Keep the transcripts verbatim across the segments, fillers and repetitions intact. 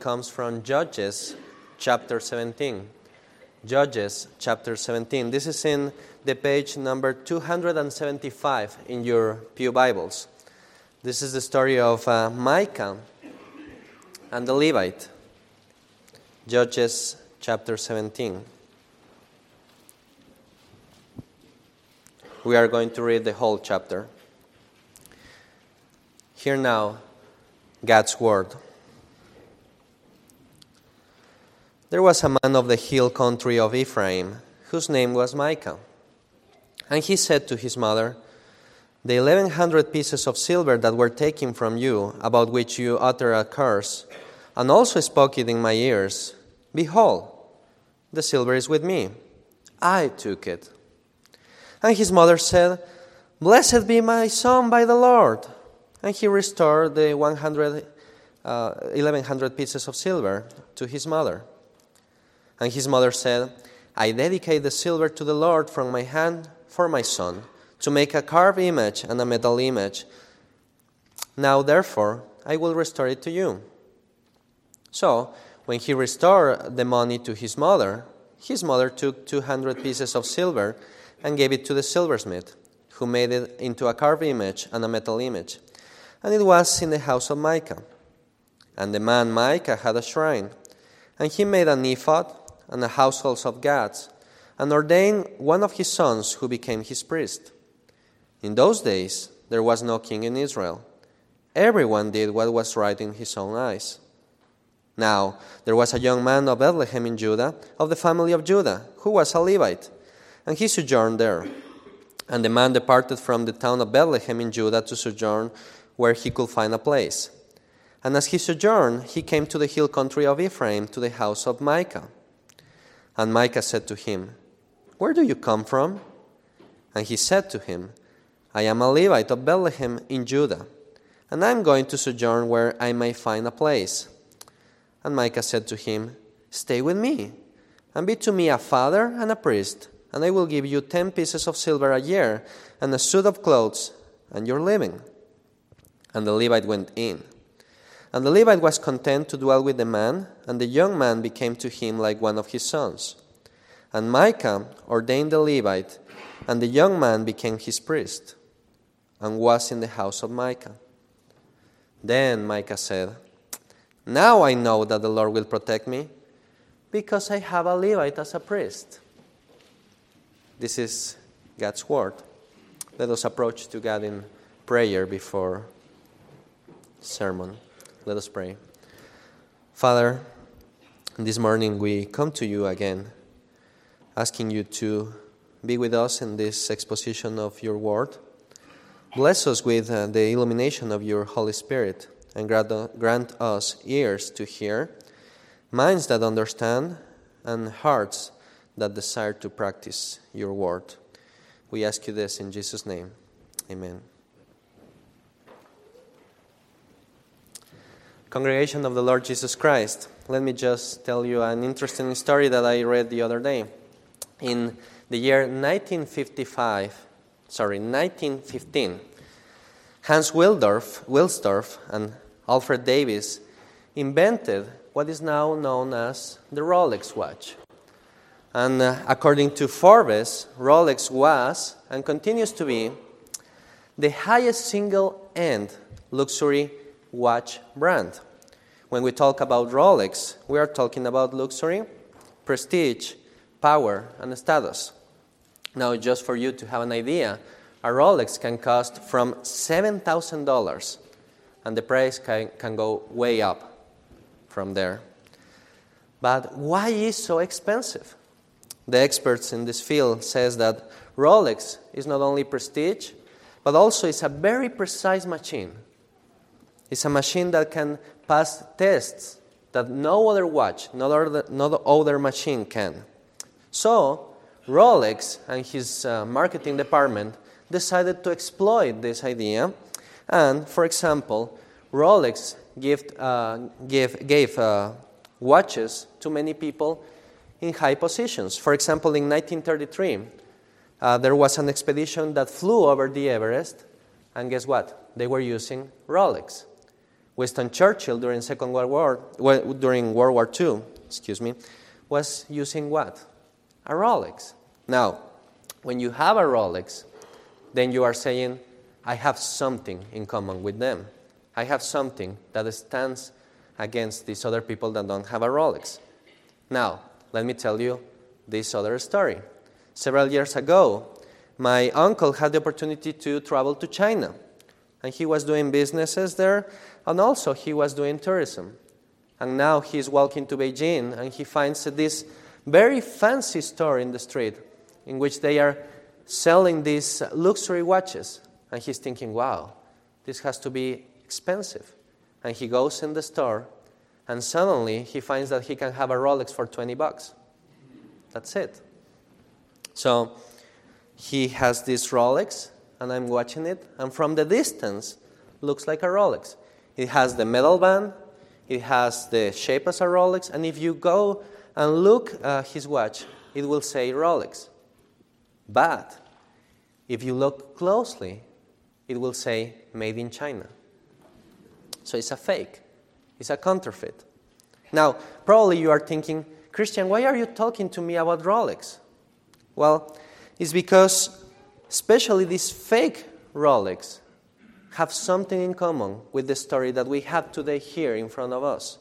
comes from Judges chapter seventeen. Judges chapter seventeen. This is in the page number two hundred seventy-five in your Pew Bibles. This is the story of uh, Micah and the Levite. Judges chapter seventeen. We are going to read the whole chapter. Hear now God's word. There was a man of the hill country of Ephraim, whose name was Micah. And he said to his mother, "The eleven hundred pieces of silver that were taken from you, about which you utter a curse, and also spoke it in my ears, behold, the silver is with me. I took it." And his mother said, "Blessed be my son by the Lord." And he restored the one hundred, uh, eleven hundred pieces of silver to his mother. And his mother said, "I dedicate the silver to the Lord from my hand for my son, to make a carved image and a metal image. Now therefore I will restore it to you." So when he restored the money to his mother, his mother took two hundred pieces of silver and gave it to the silversmith, who made it into a carved image and a metal image. And it was in the house of Micah. And the man Micah had a shrine, and he made an ephod and a household of gods, and ordained one of his sons who became his priest. In those days there was no king in Israel. Everyone did what was right in his own eyes. Now there was a young man of Bethlehem in Judah, of the family of Judah, who was a Levite, and he sojourned there. And the man departed from the town of Bethlehem in Judah to sojourn where he could find a place. And as he sojourned, he came to the hill country of Ephraim, to the house of Micah. And Micah said to him, "Where do you come from?" And he said to him, "I am a Levite of Bethlehem in Judah, and I am going to sojourn where I may find a place." And Micah said to him, "Stay with me, and be to me a father and a priest, and I will give you ten pieces of silver a year, and a suit of clothes, and your living." And the Levite went in. And the Levite was content to dwell with the man, and the young man became to him like one of his sons. And Micah ordained the Levite, and the young man became his priest, and was in the house of Micah. Then Micah said, "Now I know that the Lord will protect me, because I have a Levite as a priest." This is God's word. Let us approach to God in prayer before sermon. Let us pray. Father, this morning we come to you again, asking you to be with us in this exposition of your word. Bless us with uh, the illumination of your Holy Spirit, and grant, uh, grant us ears to hear, minds that understand, and hearts that desire to practice your word. We ask you this in Jesus' name. Amen. Congregation of the Lord Jesus Christ, let me just tell you an interesting story that I read the other day. In the year nineteen fifty-five, sorry, nineteen fifteen, Hans Wilsdorf, Wilsdorf and Alfred Davis invented what is now known as the Rolex watch. And uh, according to Forbes, Rolex was and continues to be the highest single-end luxury watch brand. When we talk about Rolex, we are talking about luxury, prestige, power, and status. Now, just for you to have an idea, a Rolex can cost from seven thousand dollars, and the price can, can go way up from there. But why is it so expensive? The experts in this field says that Rolex is not only prestige, but also it's a very precise machine. It's a machine that can pass tests that no other watch, no other, no other machine can. So, Rolex and his uh, marketing department decided to exploit this idea. And, for example, Rolex give, uh, give, gave uh, watches to many people in high positions. For example, in nineteen thirty-three, uh, there was an expedition that flew over the Everest, and guess what? They were using Rolex. Winston Churchill during Second World War, well, during World War Two, excuse me, was using what? A Rolex. Now, when you have a Rolex, then you are saying, I have something in common with them. I have something that stands against these other people that don't have a Rolex. Now, let me tell you this other story. Several years ago, my uncle had the opportunity to travel to China, and he was doing businesses there, and also he was doing tourism. And now he's walking to Beijing, and he finds this very fancy store in the street in which they are selling these luxury watches. And he's thinking, wow, this has to be expensive. And he goes in the store, and suddenly he finds that he can have a Rolex for twenty bucks. That's it. So he has this Rolex, and I'm watching it, and from the distance, looks like a Rolex. It has the metal band, it has the shape as a Rolex, and if you go and look at his watch, it will say Rolex. But if you look closely, it will say made in China. So it's a fake. It's a counterfeit. Now, probably you are thinking, Christian, why are you talking to me about Rolex? Well, it's because especially these fake Rolex have something in common with the story that we have today here in front of us.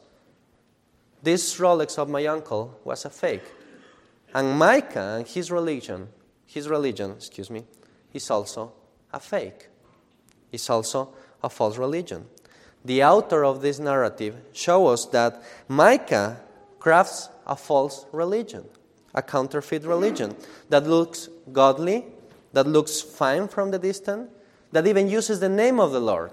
This Rolex of my uncle was a fake. And Micah and his religion, his religion, excuse me, is also a fake. It's also a false religion. The author of this narrative shows us that Micah crafts a false religion, a counterfeit religion that looks godly, that looks fine from the distance, that even uses the name of the Lord,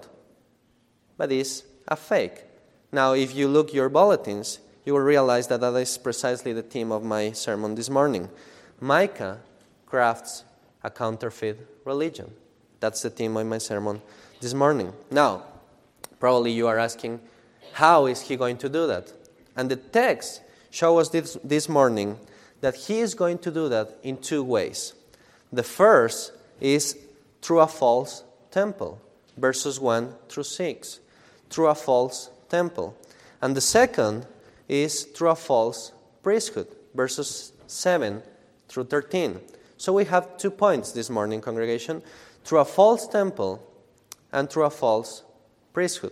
but is a fake. Now, if you look your bulletins, you will realize that that is precisely the theme of my sermon this morning. Micah crafts a counterfeit religion. That's the theme of my sermon this morning. Now, probably you are asking, how is he going to do that? And the text shows us this, this morning that he is going to do that in two ways. The first is through a false temple, verses one through six. Through a false temple. And the second is through a false priesthood, verses seven through thirteen. So we have two points this morning, congregation. Through a false temple and through a false priesthood.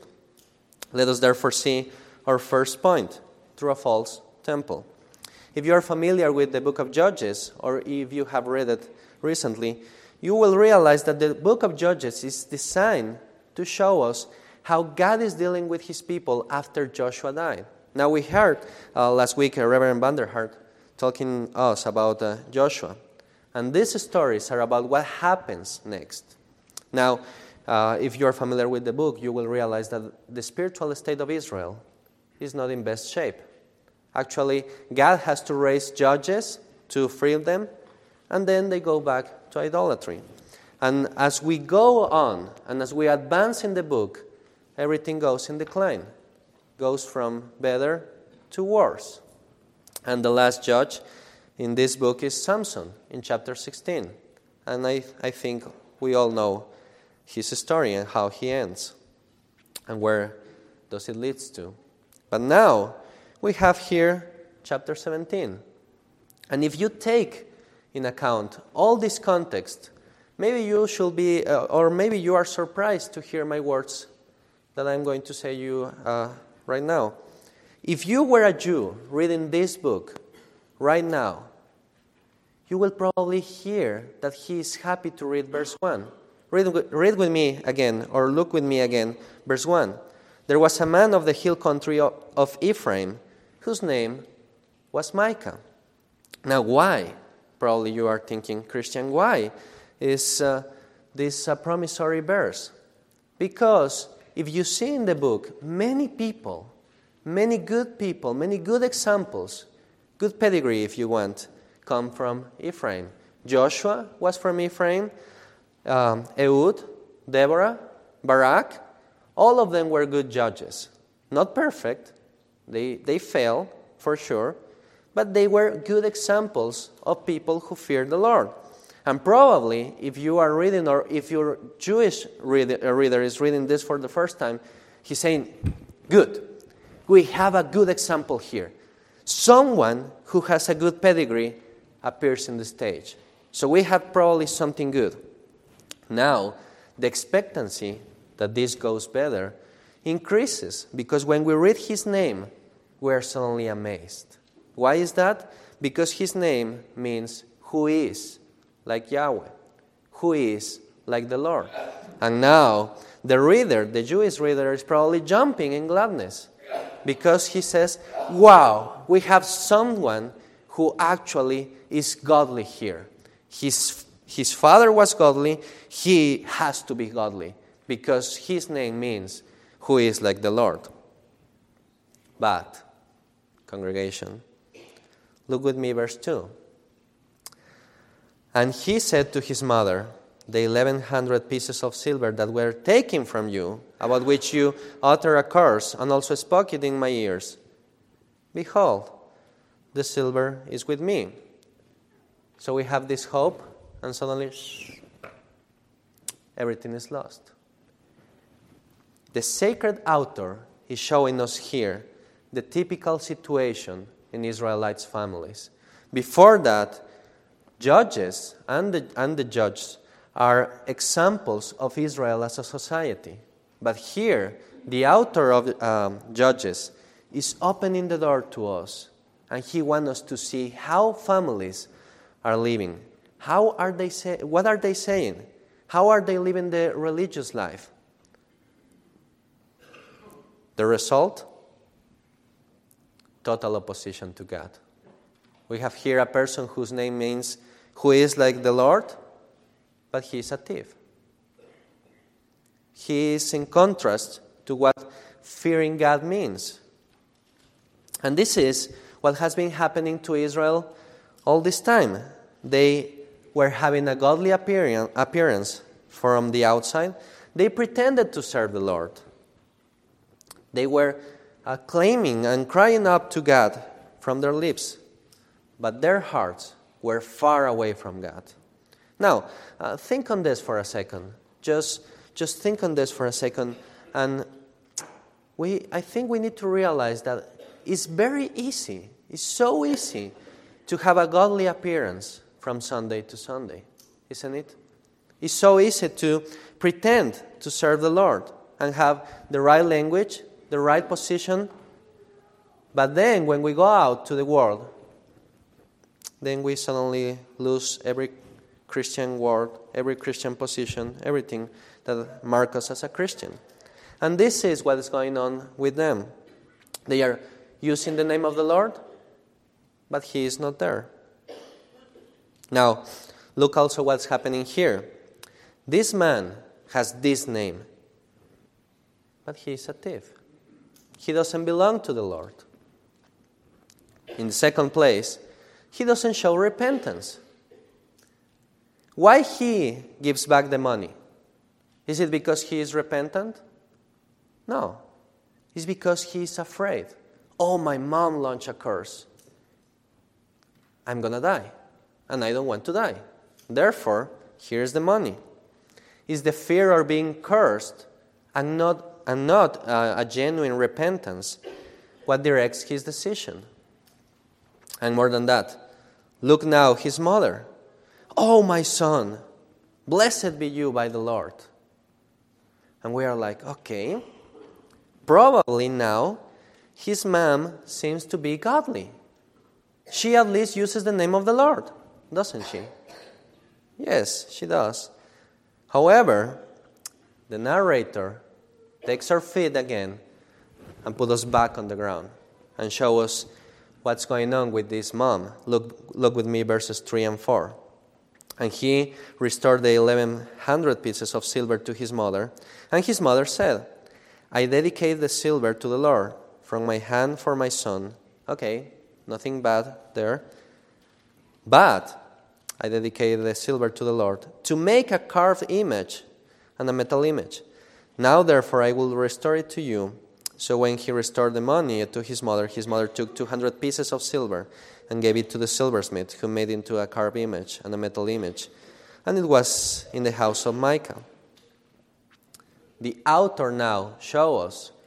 Let us therefore see our first point, through a false temple. If you are familiar with the book of Judges, or if you have read it recently, you will realize that the book of Judges is designed to show us how God is dealing with his people after Joshua died. Now we heard uh, last week uh, Reverend Vanderhart talking to us about uh, Joshua. And these stories are about what happens next. Now, uh, if you are familiar with the book, you will realize that the spiritual state of Israel is not in best shape. Actually, God has to raise judges to free them, and then they go back to idolatry. And as we go on, and as we advance in the book, everything goes in decline. Goes from better to worse. And the last judge in this book is Samson in chapter sixteen. And I, I think we all know his story and how he ends. And where does it lead to. But now, we have here chapter seventeen. And if you take in account all this context, maybe you should be, uh, or maybe you are surprised to hear my words that I'm going to say you uh, right now. If you were a Jew reading this book right now, you will probably hear that he is happy to read verse one. Read, read with me again, or look with me again, verse one. There was a man of the hill country of, of Ephraim, whose name was Micah. Now, why? Probably you are thinking, Christian, why is uh, this a promissory verse? Because if you see in the book, many people, many good people, many good examples, good pedigree if you want, come from Ephraim. Joshua was from Ephraim, um, Ehud, Deborah, Barak, all of them were good judges. Not perfect, they, they failed for sure, but they were good examples of people who feared the Lord. And probably, if you are reading, or if your Jewish reader, reader is reading this for the first time, He's saying, good. We have a good example here. Someone who has a good pedigree appears in the stage. So we have probably something good. Now, the expectancy that this goes better increases, because when we read his name, we are suddenly amazed. Why is that? Because his name means who is like Yahweh, who is like the Lord. And now, the reader, the Jewish reader, is probably jumping in gladness, because he says, wow, we have someone who actually is godly here. His, his father was godly, he has to be godly, because his name means who is like the Lord. But, congregation, look with me, verse two. And he said to his mother, the eleven hundred pieces of silver that were taken from you, about which you utter a curse, and also spoke it in my ears, behold, the silver is with me. So we have this hope, and suddenly, shh, everything is lost. The sacred author is showing us here the typical situation in Israelites' families. Before that, judges and the, and the judges are examples of Israel as a society. But here, the author of um, Judges is opening the door to us, and he wants us to see how families are living. How are they say, what are they saying? How are they living the religious life? The result? Total opposition to God. We have here a person whose name means who is like the Lord, but he is a thief. He is in contrast to what fearing God means. And this is what has been happening to Israel all this time. They were having a godly appearance from the outside. They pretended to serve the Lord. They were uh, claiming and crying up to God from their lips, but their hearts were far away from God. Now, uh, think on this for a second. Just, just think on this for a second, and we, I think we need to realize that it's very easy, it's so easy to have a godly appearance from Sunday to Sunday, isn't it? It's so easy to pretend to serve the Lord and have the right language, the right position, but then when we go out to the world, then we suddenly lose every Christian word, every Christian position, everything that marks us as a Christian. And this is what is going on with them. They are using the name of the Lord, but He is not there. Now, look also what's happening here. This man has this name, but he is a thief. He doesn't belong to the Lord. In the second place, he doesn't show repentance. Why he gives back the money? Is it because he is repentant? No. It's because he is afraid. Oh, my mom launched a curse. I'm going to die, and I don't want to die. Therefore, here's the money. Is the fear of being cursed and not, and not uh, a genuine repentance what directs his decision? And more than that, look now, his mother. Oh, my son, blessed be you by the Lord. And we are like, okay, probably now his mom seems to be godly. She at least uses the name of the Lord, doesn't she? Yes, she does. However, the narrator takes our feet again and puts us back on the ground and shows us what's going on with this mom. Look, look with me, verses three and four. And he restored the eleven hundred pieces of silver to his mother. And his mother said, I dedicate the silver to the Lord from my hand for my son. Okay, nothing bad there. But I dedicated the silver to the Lord to make a carved image and a metal image. Now, therefore, I will restore it to you. So when he restored the money to his mother, his mother took two hundred pieces of silver and gave it to the silversmith, who made into a carved image and a metal image. And it was in the house of Micah. The author now shows us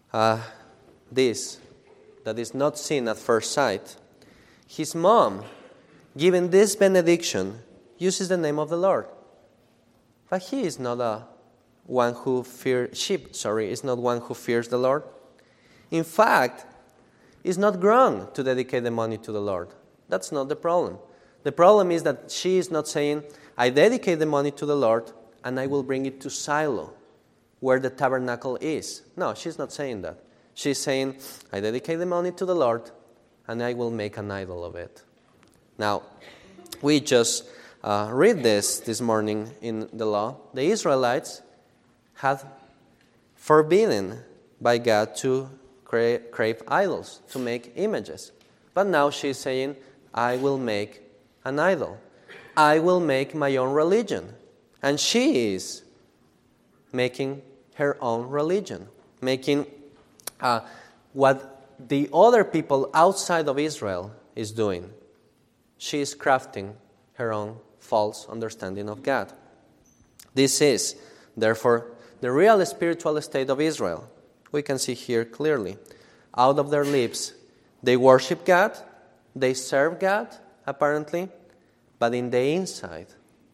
uh, this that is not seen at first sight. His mom, given this benediction, uses the name of the Lord. But he is not a one who fears, sheep, sorry, is not one who fears the Lord. In fact, is not grown to dedicate the money to the Lord. That's not the problem. The problem is that she is not saying, I dedicate the money to the Lord and I will bring it to Shiloh, where the tabernacle is. No, she's not saying that. She's saying, I dedicate the money to the Lord and I will make an idol of it. Now, we just uh, read this this morning in the law. The Israelites had forbidden by God to cra- crave idols, to make images. But now she's saying, I will make an idol. I will make my own religion. And she is making her own religion, making uh, what the other people outside of Israel is doing. She is crafting her own false understanding of God. This is, therefore, the real spiritual state of Israel. We can see here clearly. Out of their lips, they worship God, they serve God, apparently, but in the inside,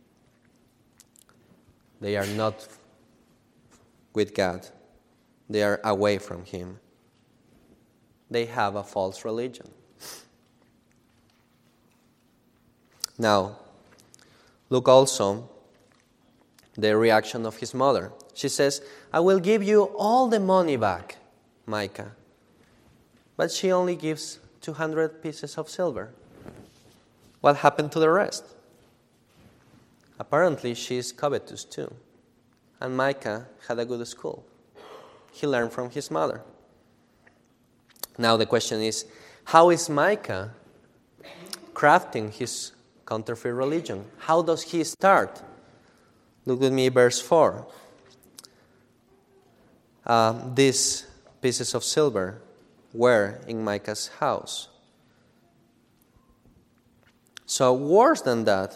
they are not with God. They are away from Him. They have a false religion. Now, look also the reaction of his mother. She says, I will give you all the money back, Micah. But she only gives two hundred pieces of silver. What happened to the rest? Apparently, she is covetous too. And Micah had a good school. He learned from his mother. Now the question is, how is Micah crafting his counterfeit religion? How does he start? Look with me, verse four. Uh, these pieces of silver were in Micah's house. So worse than that,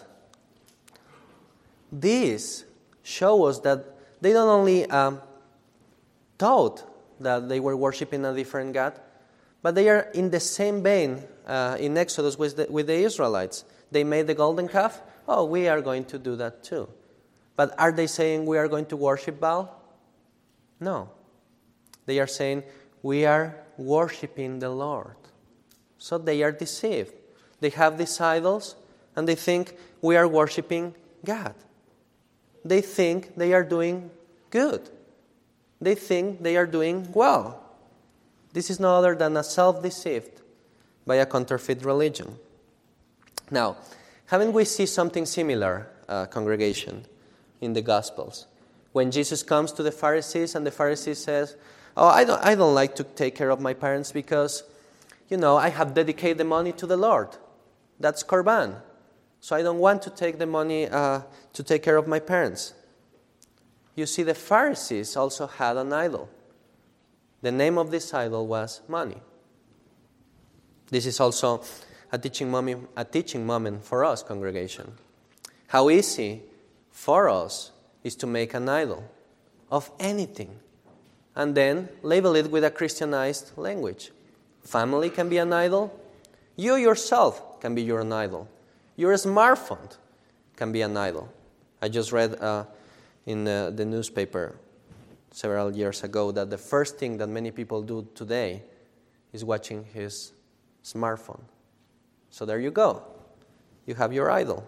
these show us that they not only um, taught that they were worshiping a different God, but they are in the same vein uh, in Exodus with the, with the Israelites. They made the golden calf. Oh, we are going to do that too. But are they saying we are going to worship Baal? No. They are saying we are worshiping the Lord. So they are deceived. They have these idols and they think we are worshiping God. They think they are doing good. They think they are doing well. This is no other than a self-deceived by a counterfeit religion. Now, haven't we seen something similar, uh, congregation, in the Gospels? When Jesus comes to the Pharisees and the Pharisees says, oh, I don't, I don't like to take care of my parents because, you know, I have dedicated the money to the Lord. That's Korban. So I don't want to take the money uh, to take care of my parents. You see, the Pharisees also had an idol. The name of this idol was money. This is also a teaching moment, a teaching moment for us, congregation. How easy for us is to make an idol of anything and then label it with a Christianized language. Family can be an idol. You yourself can be your own idol. Your smartphone can be an idol. I just read uh, in uh, the newspaper several years ago that the first thing that many people do today is watching his smartphone. So there you go. You have your idol.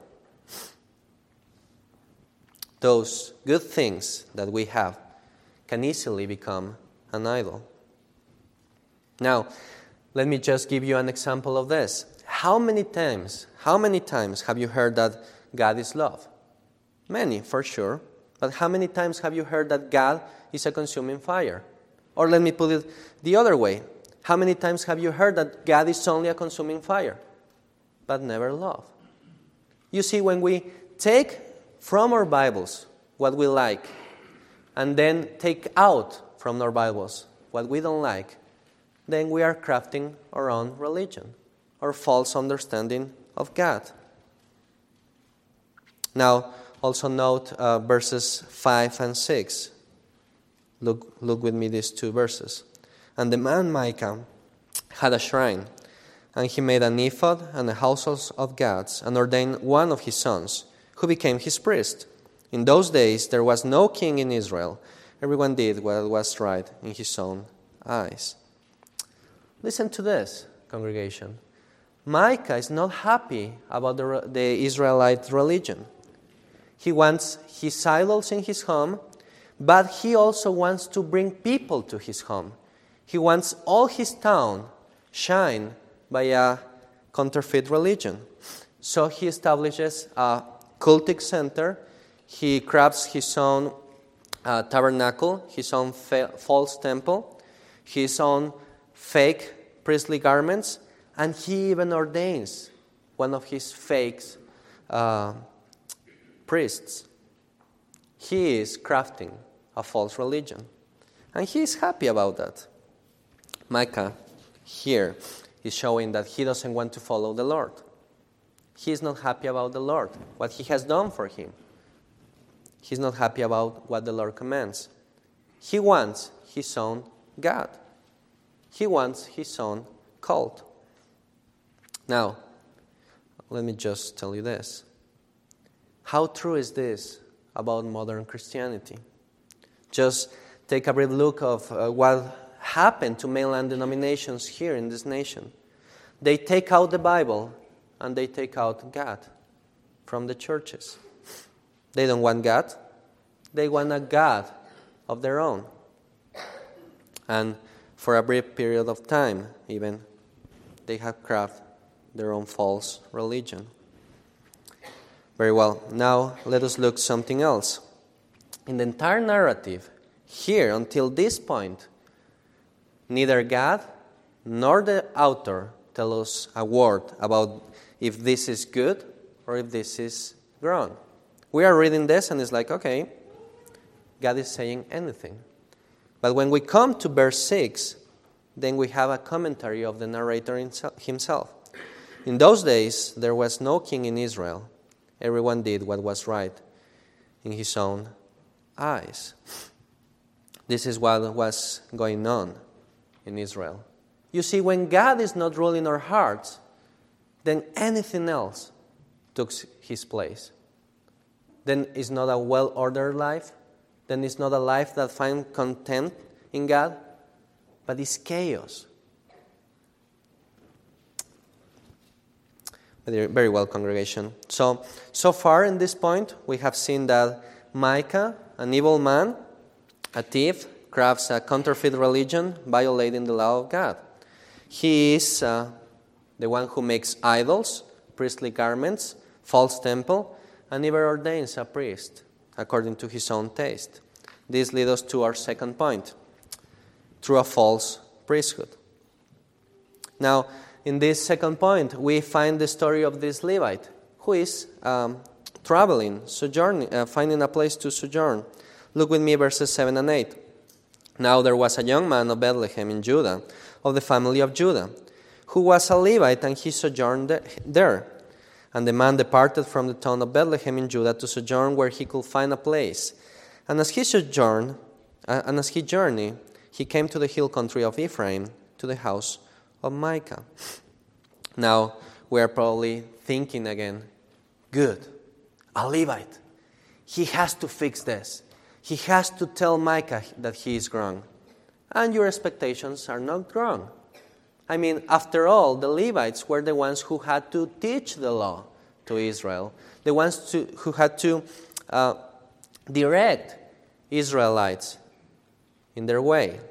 Those good things that we have can easily become an idol. Now, let me just give you an example of this. How many times, how many times have you heard that God is love? Many, for sure. But how many times have you heard that God is a consuming fire? Or let me put it the other way. How many times have you heard that God is only a consuming fire, but never love? You see, when we take from our Bibles what we like, and then take out from our Bibles what we don't like, then we are crafting our own religion, or false understanding of God. Now, also note uh, verses five and six. Look, look with me these two verses. And the man Micah had a shrine, and he made an ephod and a household of gods, and ordained one of his sons, who became his priest. In those days there was no king in Israel. Everyone did what was right in his own eyes. Listen to this, congregation. Micah is not happy about the, the Israelite religion. He wants his idols in his home, but he also wants to bring people to his home. He wants all his town shine by a counterfeit religion. So he establishes a cultic center. He crafts his own uh, tabernacle, his own fa- false temple, his own fake priestly garments, and he even ordains one of his fake uh, priests. He is crafting a false religion. And he is happy about that. Micah here is showing that he doesn't want to follow the Lord. He is not happy about the Lord, what he has done for him. He's not happy about what the Lord commands. He wants his own God. He wants his own cult. Now, let me just tell you this. How true is this about modern Christianity? Just take a brief look of uh, what happened to mainland denominations here in this nation. They take out the Bible and they take out God from the churches. They don't want God. They want a God of their own. And for a brief period of time, even, they have crafted their own false religion. Very well. Now, let us look something else. In the entire narrative, here, until this point, neither God nor the author tell us a word about if this is good or if this is wrong. We are reading this and it's like, okay, God is saying anything. But when we come to verse six, then we have a commentary of the narrator himself. In those days, there was no king in Israel. Everyone did what was right in his own eyes. This is what was going on in Israel. You see, when God is not ruling our hearts, then anything else took his place. Then it's not a well-ordered life. Then it's not a life that finds content in God, but it's chaos. Very well, congregation. So, so far in this point, we have seen that Micah, an evil man, a thief, crafts a counterfeit religion, violating the law of God. He is uh, the one who makes idols, priestly garments, false temple, and even ordains a priest according to his own taste. This leads us to our second point, through a false priesthood. Now, in this second point, we find the story of this Levite who is um, traveling, sojourning, uh, finding a place to sojourn. Look with me verses seven and eight. Now there was a young man of Bethlehem in Judah, of the family of Judah, who was a Levite, and he sojourned there. And the man departed from the town of Bethlehem in Judah to sojourn where he could find a place. And as he sojourned, uh, and as he journeyed, he came to the hill country of Ephraim, to the house of Micah. Now, we are probably thinking again, good, a Levite. He has to fix this. He has to tell Micah that he is wrong. And your expectations are not wrong. I mean, after all, the Levites were the ones who had to teach the law to Israel, the ones to, who had to uh, direct Israelites in their way.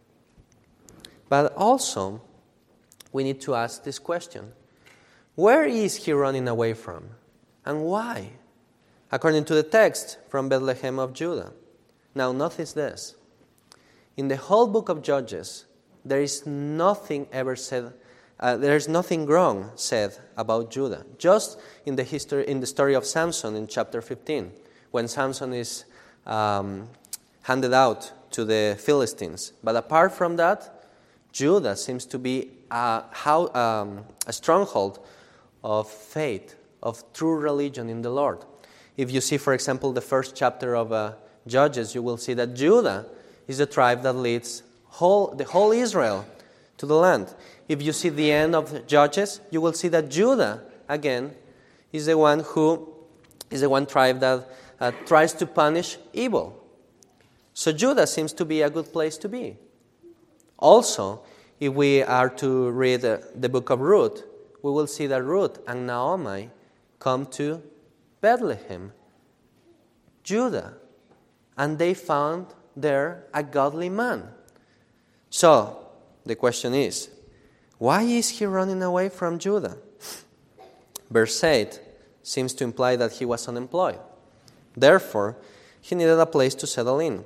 But also, we need to ask this question. Where is he running away from? And why? According to the text from Bethlehem of Judah. Now, notice this. In the whole book of Judges, there is nothing ever said, uh, there is nothing wrong said about Judah. Just in the history, in the story of Samson in chapter fifteen, when Samson is um, handed out to the Philistines. But apart from that, Judah seems to be a, how, um, a stronghold of faith, of true religion in the Lord. If you see, for example, the first chapter of uh, Judges, you will see that Judah is the tribe that leads whole, the whole Israel to the land. If you see the end of the Judges, you will see that Judah, again, is the one who is the one tribe that uh, tries to punish evil. So Judah seems to be a good place to be. Also, if we are to read uh, the book of Ruth, we will see that Ruth and Naomi come to Bethlehem, Judah, and they found there a godly man. So, the question is, why is he running away from Judah? Verse eight seems to imply that he was unemployed. Therefore, he needed a place to settle in.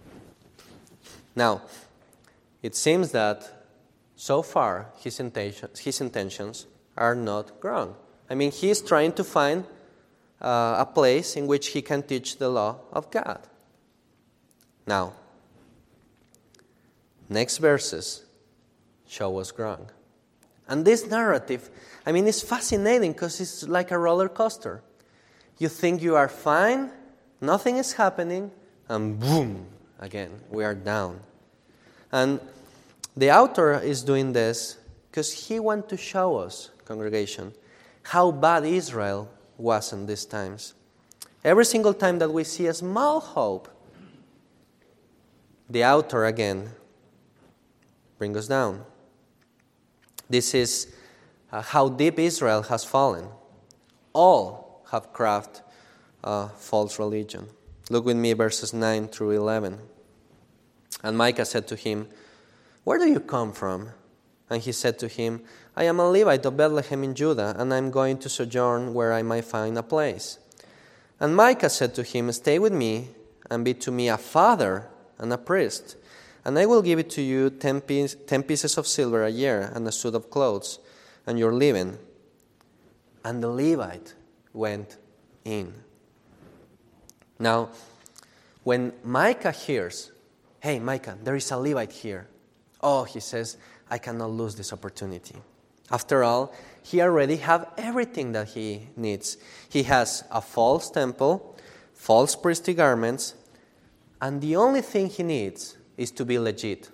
Now, it seems that so far his intentions, his intentions are not wrong. I mean, he is trying to find uh, a place in which he can teach the law of God. Now, next verses show us wrong. And this narrative, I mean, it's fascinating because it's like a roller coaster. You think you are fine, nothing is happening, and boom, again, we are down. And the author is doing this because he wants to show us, congregation, how bad Israel was in these times. Every single time that we see a small hope, the author again brings us down. This is uh, how deep Israel has fallen. All have crafted a false religion. Look with me verses nine through eleven. And Micah said to him, "Where do you come from?" And he said to him, "I am a Levite of Bethlehem in Judah, and I am going to sojourn where I might find a place." And Micah said to him, "Stay with me, and be to me a father and a priest, and I will give it to you ten, piece, ten pieces of silver a year, and a suit of clothes, and your living." And the Levite went in. Now, when Micah hears, "Hey, Micah, there is a Levite here," oh, he says, "I cannot lose this opportunity." After all, he already has everything that he needs. He has a false temple, false priestly garments, and the only thing he needs is to be legit.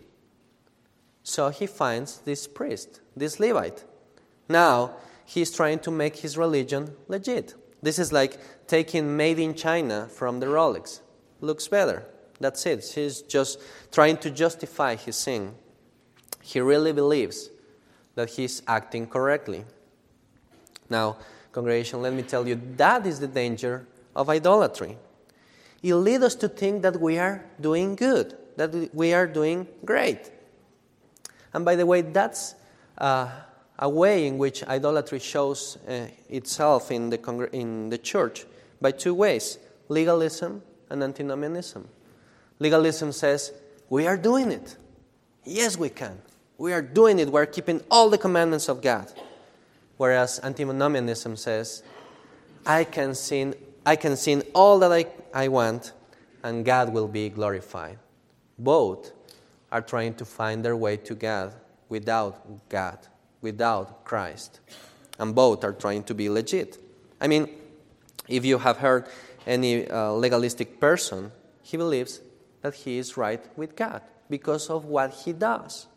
So he finds this priest, this Levite. Now, he's trying to make his religion legit. This is like taking made in China from the Rolex. Looks better. That's it. He's just trying to justify his sin. He really believes that he's acting correctly. Now, congregation, let me tell you, that is the danger of idolatry. It leads us to think that we are doing good, that we are doing great. And by the way, that's uh, a way in which idolatry shows uh, itself in the, congr- in the church by two ways, legalism and antinomianism. Legalism says, we are doing it. Yes, we can. We are doing it. We are keeping all the commandments of God. Whereas antinomianism says, I can sin, I can sin all that I, I want, and God will be glorified. Both are trying to find their way to God without God, without Christ. And both are trying to be legit. I mean, if you have heard any uh, legalistic person, he believes that he is right with God because of what he does.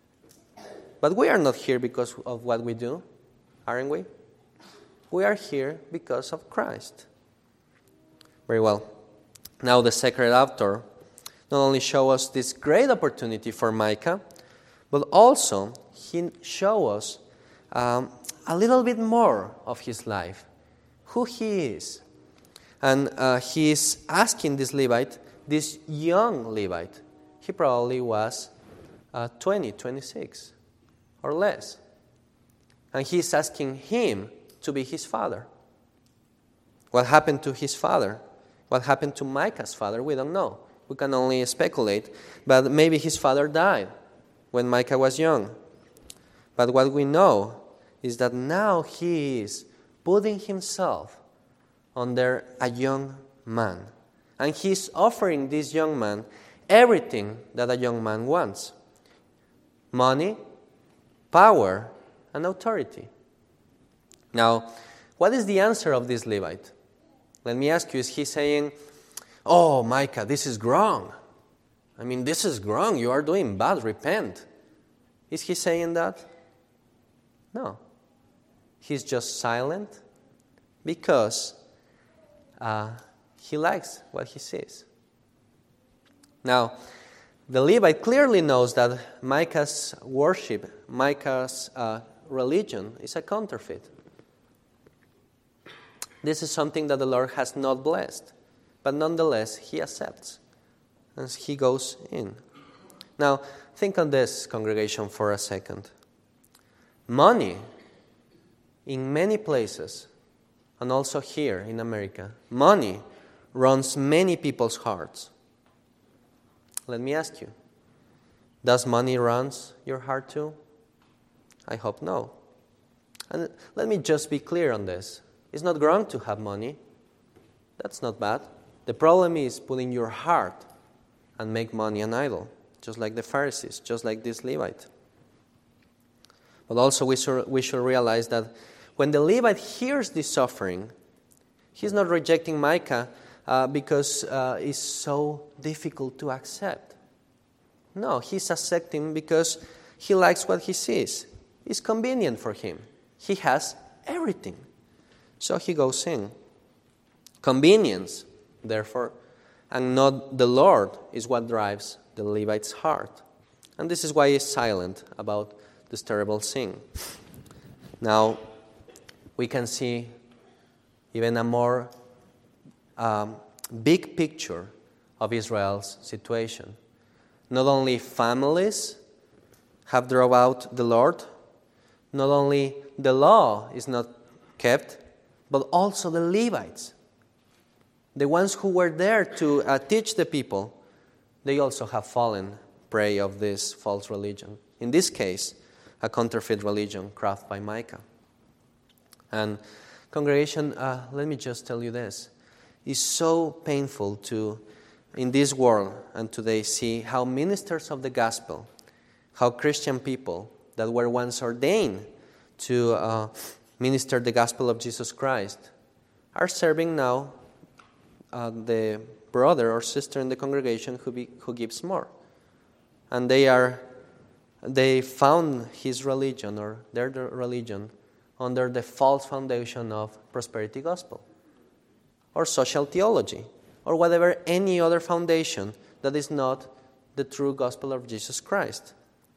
But we are not here because of what we do, aren't we? We are here because of Christ. Very well. Now the sacred author not only shows us this great opportunity for Micah, but also he shows us um, a little bit more of his life, who he is. And uh, he is asking this Levite, this young Levite, he probably was uh, twenty, twenty-six or less. And he's asking him to be his father. What happened to his father? What happened to Micah's father? We don't know. We can only speculate. But maybe his father died when Micah was young. But what we know is that now he is putting himself under a young man. And he's offering this young man everything that a young man wants. Money, power, and authority. Now, what is the answer of this Levite? Let me ask you, is he saying, oh, Micah, this is wrong? I mean, this is wrong. You are doing bad. Repent. Is he saying that? No. He's just silent because uh, he likes what he sees. Now, the Levite clearly knows that Micah's worship, Micah's uh, religion is a counterfeit. This is something that the Lord has not blessed, but nonetheless he accepts and he goes in. Now, think on this, congregation, for a second. Money, in many places, and also here in America, money runs many people's hearts. Let me ask you, does money run your heart too? I hope no. And let me just be clear on this. It's not wrong to have money. That's not bad. The problem is putting your heart and make money an idol, just like the Pharisees, just like this Levite. But also we should, we should realize that when the Levite hears this offering, he's not rejecting Micah uh, because uh, it's so difficult to accept. No, he's accepting because he likes what he sees. It's convenient for him. He has everything. So he goes in. Convenience, therefore, and not the Lord is what drives the Levite's heart. And this is why he's silent about this terrible sin. Now, we can see even a more um, big picture of Israel's situation. Not only families have drove out the Lord, not only the law is not kept, but also the Levites, the ones who were there to uh, teach the people, they also have fallen prey of this false religion. In this case, a counterfeit religion crafted by Micah. And congregation, uh, let me just tell you this. It's so painful to, in this world and today, see how ministers of the gospel, how Christian people that were once ordained to uh, minister the gospel of Jesus Christ are serving now uh, the brother or sister in the congregation who be, who gives more. And they are they found his religion or their religion under the false foundation of prosperity gospel or social theology or whatever any other foundation that is not the true gospel of Jesus Christ.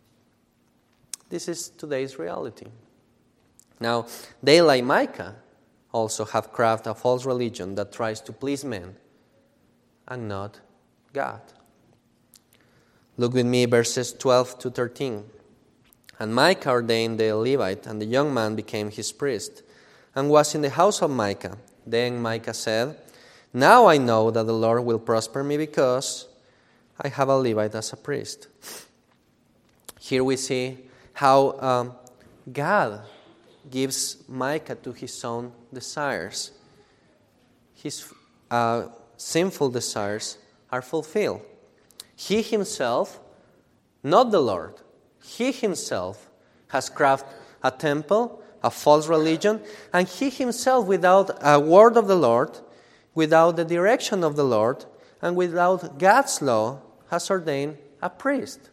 This is today's reality. Now, they, like Micah, also have crafted a false religion that tries to please men and not God. Look with me verses twelve to thirteen. And Micah ordained the Levite, and the young man became his priest, and was in the house of Micah. Then Micah said, Now I know that the Lord will prosper me because I have a Levite as a priest. Here we see how um, God gives Micah to his own desires. His uh, sinful desires are fulfilled. He himself, not the Lord, he himself has crafted a temple, a false religion, and he himself, without a word of the Lord, without the direction of the Lord, and without God's law, has ordained a priest.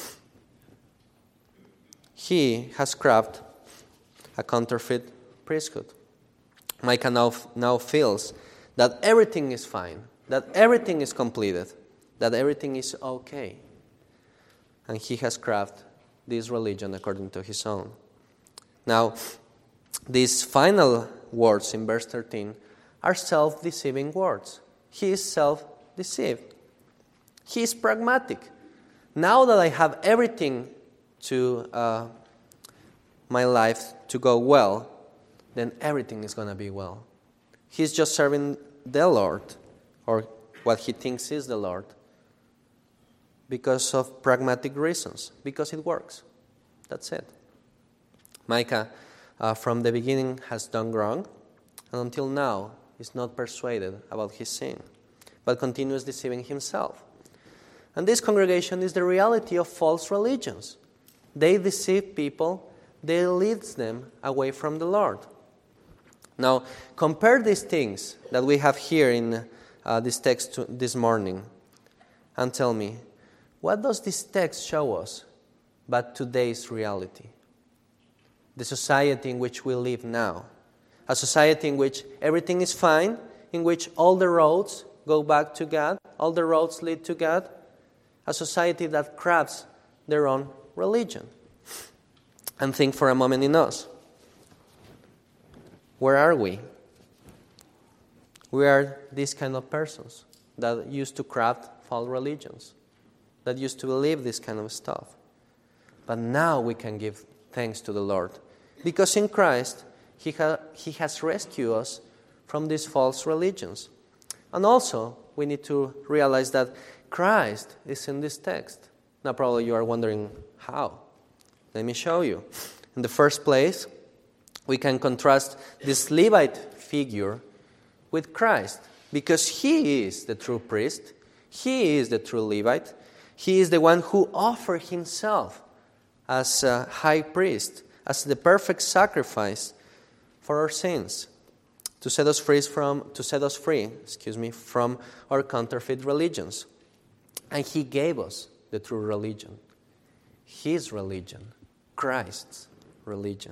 He has crafted a counterfeit priesthood. Micah now, now feels that everything is fine, that everything is completed, that everything is okay. And he has crafted this religion according to his own. Now, these final words in verse thirteen are self-deceiving words. He is self-deceived. He is pragmatic. Now that I have everything to uh, my life to go well, then everything is going to be well. He's just serving the Lord, or what he thinks is the Lord, because of pragmatic reasons, because it works. That's it. Micah, uh, from the beginning, has done wrong, and until now is not persuaded about his sin, but continues deceiving himself. And this congregation is the reality of false religions. They deceive people, they lead them away from the Lord. Now, compare these things that we have here in uh, this text to, this morning, and tell me, what does this text show us but today's reality? The society in which we live now. A society in which everything is fine, in which all the roads go back to God, all the roads lead to God. A society that crafts their own religion. And think for a moment in us. Where are we? We are these kind of persons that used to craft false religions, that used to believe this kind of stuff. But now we can give thanks to the Lord, because in Christ, He, ha- he has rescued us from these false religions. And also, we need to realize that Christ is in this text. Now, probably you are wondering, how? Let me show you. In the first place, we can contrast this Levite figure with Christ, because He is the true priest. He is the true Levite. He is the one who offered Himself as a high priest, as the perfect sacrifice for our sins, to set us free from to set us free, excuse me, from our counterfeit religions. And He gave us the true religion, His religion, Christ's religion.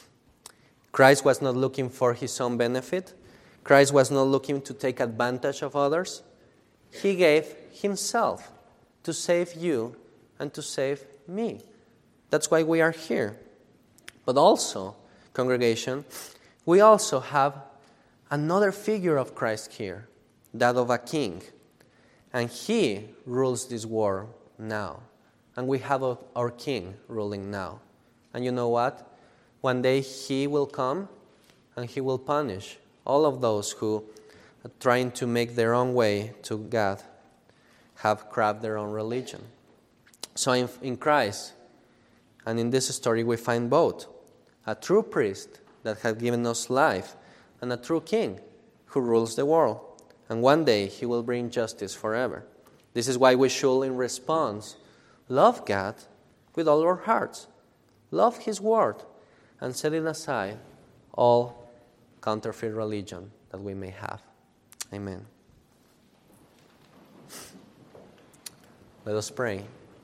Christ was not looking for His own benefit. Christ was not looking to take advantage of others. He gave Himself to save you and to save me. That's why we are here. But also, congregation, we also have another figure of Christ here, that of a king. And He rules this world now. And we have a, our king ruling now. And you know what? One day He will come and He will punish all of those who are trying to make their own way to God, have crafted their own religion. So in, in Christ, and in this story we find both a true priest that has given us life and a true king who rules the world. And one day He will bring justice forever. This is why we should, in response, love God with all our hearts, love His word, and setting aside all counterfeit religion that we may have. Amen. Let us pray.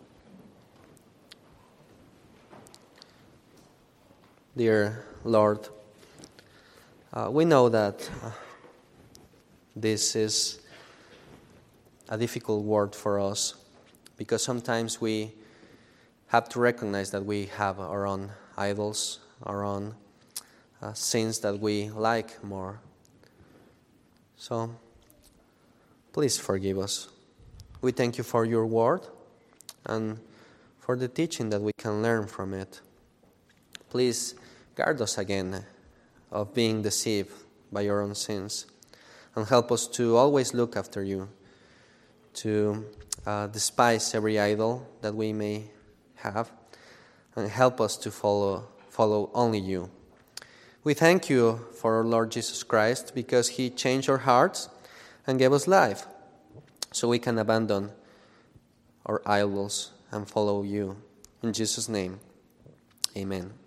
Dear Lord, uh, we know that uh, this is a difficult word for us, because sometimes we have to recognize that we have our own idols, our own uh, sins that we like more. So, please forgive us. We thank You for Your word and for the teaching that we can learn from it. Please guard us again of being deceived by our own sins, and help us to always look after You, to uh, despise every idol that we may have, and help us to follow follow only You. We thank You for our Lord Jesus Christ, because He changed our hearts and gave us life, so we can abandon our idols and follow You. In Jesus' name, amen.